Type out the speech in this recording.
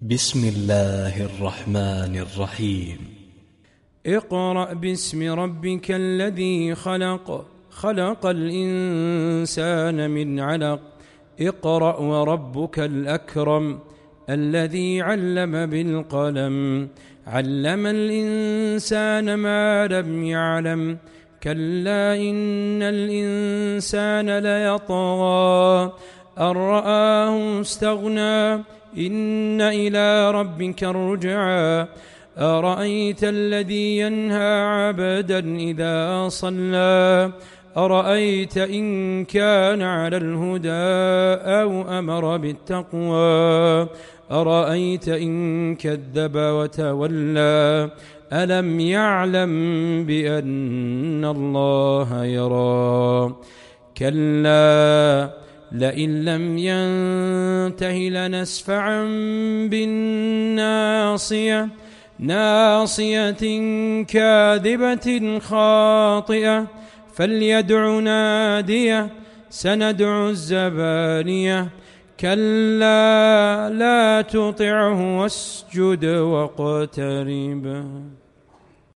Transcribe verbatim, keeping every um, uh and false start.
بسم الله الرحمن الرحيم. اقرأ باسم ربك الذي خلق خلق الإنسان من علق اقرأ وربك الأكرم الذي علم بالقلم علم الإنسان ما لم يعلم كلا إن الإنسان ليطغى أن رآه استغنى إن إلى ربك الرجعى أرأيت الذي ينهى عبدا إذا صلى أرأيت إن كان على الهدى أو أمر بالتقوى أرأيت إن كذب وتولى ألم يعلم بأن الله يرى كلا لئن لم ينته لنسفعا بالناصية ناصية كاذبة خاطئة فليدع ناديه سندع الزبانية كلا لا تطعه واسجد واقترب.